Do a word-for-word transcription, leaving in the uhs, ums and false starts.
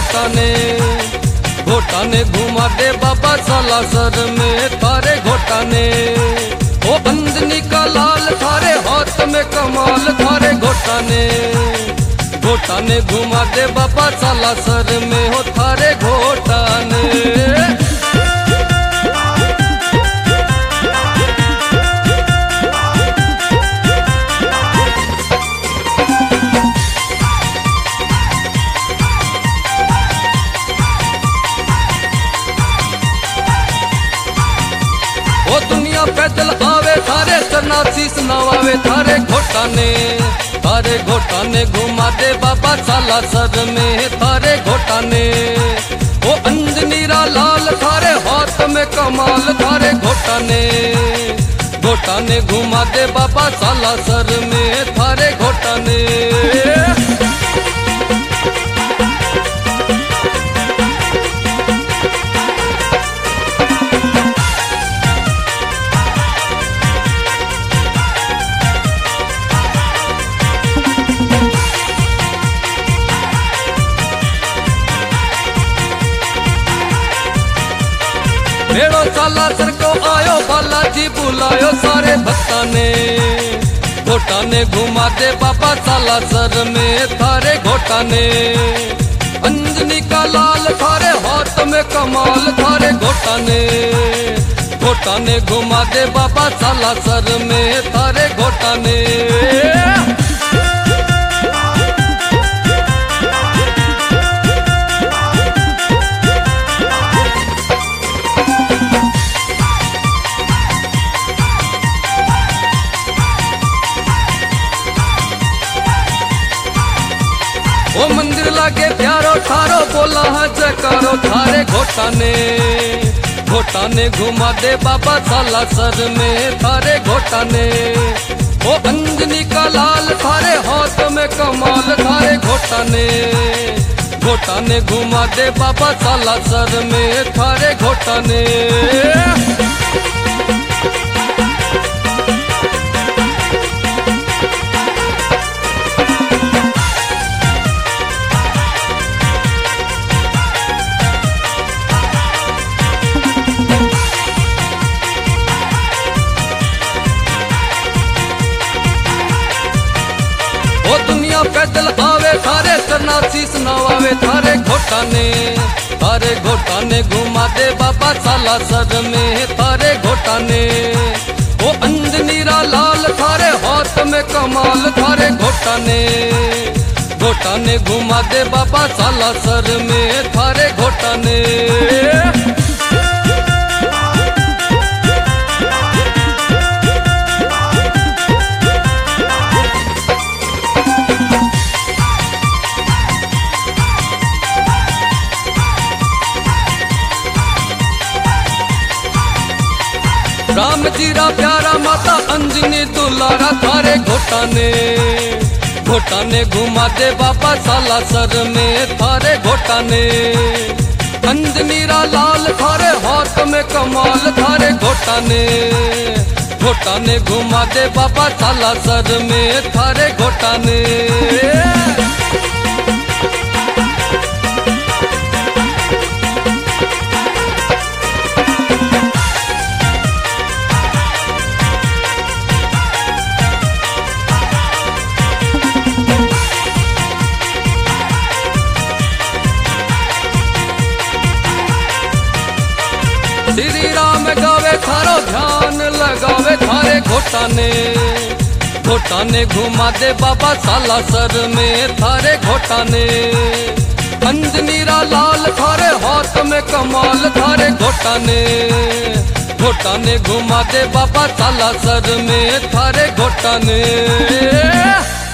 घोटाने घोटाने घुमा दे बाबा सालासर में थारे घोटाने। ओ अंजनी का लाल थारे हाथ में कमाल थारे घोटाने घोटाने घुमा दे बाबा सालासर में हो थारे घोटाने। ओ दुनिया पैदल आवे थारे सन्नासी नवावे थारे घोटाने थारे घोटाने घुमा दे बाबा सालासर में थारे घोटाने। ओ अंजनीरा लाल थारे हाथ में कमाल थारे घोटाने घोटाने घुमा दे बाबा सालासर में थारे घोटाने। मेड़ो सालासर को आयो बालाजी बुलायो सारे भक्ता ने घोटाने घुमा दे बाबा सालासर में थारे घोटाने। अंजनी का लाल थारे हाथ में कमाल थारे घोटाने घोटाने घुमा दे बाबा सालासर में थारे घोटाने। ओ मंदिर लागे प्यारो थारो बोला है जयकारो थारे घोटाने घोटाने घुमा दे बाबा सालासर में थारे घोटाने। ओ अंजनी का लाल थारे हाथ में कमाल थारे घोटाने घोटाने घुमा दे बाबा सालासर में थारे घोटाने। ओ दुनिया पैदल आवे थारे सन्नासी नवावे थारे घोटाने थारे घोटाने घुमा दे बाबा सालासर में थारे घोटाने। ओ अंजनीरा लाल थारे हाथ में कमाल थारे घोटाने घोटाने घुमा दे बाबा सालासर में थारे घोटाने। राम जीरा प्यारा माता अंजनी दुलारा थारे घोटाने घोटाने घुमा दे बाबा सालासर में थारे घोटाने। अंजनीरा लाल थारे हाथ में कमाल थारे घोटाने घोटाने घुमा दे बाबा सालासर में थारे घोटाने। श्री राम गावे थारो ध्यान लगावे थारे घोटाने घोटाने घुमा दे बाबा सालासर में थारे घोटाने। अंजनीरा लाल थारे हाथ में कमाल थारे घोटाने घोटाने घुमा दे बाबा सालासर में थारे घोटाने।